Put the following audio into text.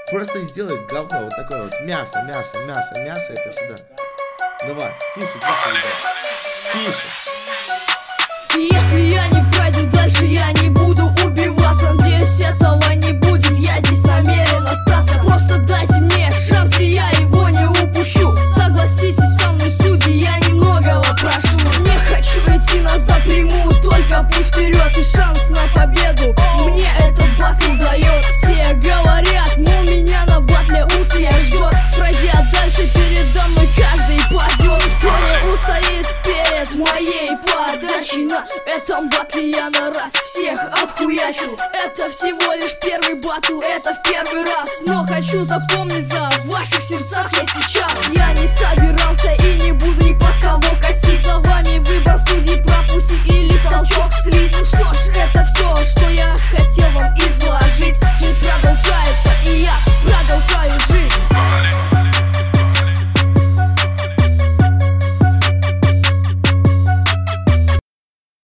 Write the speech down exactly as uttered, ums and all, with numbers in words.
Просто сделай говно, вот такое вот. Мясо, мясо, мясо, мясо, это всегда. Давай, тише, тише, ребят. Тише. Если я не пройду дальше, я не буду убиваться. Надеюсь, этого не будет, я здесь намерен остаться. Просто дайте мне шанс, и я его не упущу. Согласитесь со мной, судьи, я немногого прошу. Не хочу идти назад, приму только путь вперед и шанс на победу. Мне этот батл дает. Все говорят, мол, меня на батле успех ждет. Пройдя дальше, передо мной каждый падет. Кто не устоит перед моей подачей? На этом батле я на раз всех отхуячу. Это всего лишь первый батл, это в первый раз. Но хочу запомниться в ваших сердцах я сейчас. Я не собирался и не буду ни под кого косить. За вами выбор судей пропустить или в толчок слить.